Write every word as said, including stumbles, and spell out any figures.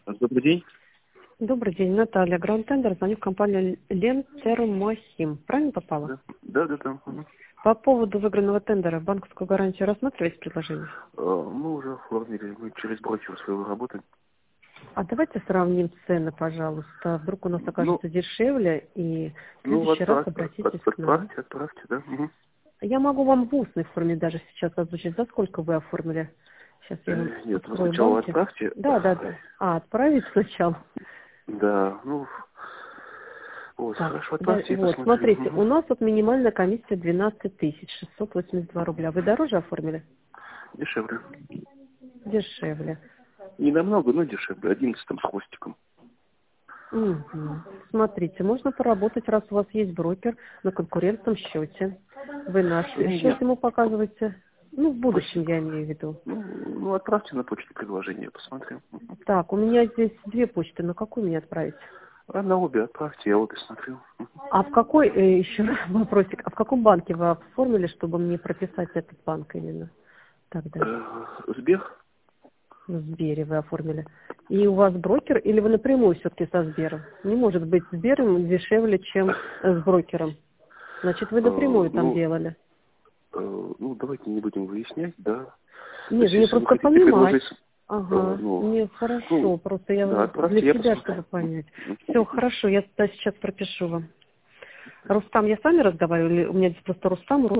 Добрый день. Добрый день, Наталья, Гранд-тендер, звоню в компанию Лентермохим. Правильно попала? Да, да, да. да. Мгм. По поводу выигранного тендера банковскую гарантию рассматриваете предложение? Э, Мы уже оформили, мы через брокера своего работаем. А давайте сравним цены, пожалуйста. Вдруг у нас Ну, окажется дешевле, и в ну следующий раз отправь, обратитесь от- к нам. отправьте, отправьте, да. Мгм. Я могу вам в устной форме даже сейчас озвучить, за сколько вы оформили. Сейчас я вам Э, Нет, вы открою сначала банки. отправьте. Да, да, да. А, отправить сначала. Да, ну, вот, Так, хорошо, да, отправьте, я вот, посмотрю. смотрите, Мгм. у нас вот минимальная комиссия двенадцать тысяч шестьсот восемьдесят два рубля. Вы дороже оформили? Дешевле. Дешевле. Не намного, но дешевле. Одиннадцать там с хвостиком. Мгм. Смотрите, можно поработать, раз у вас есть брокер на конкурентном счете. Вы наш счет Нет, ему показываете. Ну, в будущем спасибо. я имею в виду. Ну, ну, отправьте на почту предложение, я посмотрю. Так, у меня здесь две почты. На какую мне отправить? А на обе отправьте, я обе смотрю. А в какой, э, еще раз вопросик, а в каком банке вы оформили, чтобы мне прописать этот банк именно тогда? Э, Сбер? В Сбере вы оформили. И у вас брокер, или вы напрямую все-таки со Сбером? Не может быть Сбером дешевле, чем э, с брокером. Значит, вы Э, напрямую там Ну, делали. э, ну, давайте не будем выяснять, да. То Нет, есть, мне если вы просто хотите понимать. предложить, э, Ага, ну, нет, ну, хорошо. Просто я да, для отправьте, я себя, чтобы посмотрю. понять. Мгм. Все, хорошо, я тогда сейчас пропишу вам. Рустам, я с вами разговариваю? Или у меня здесь просто Рустам,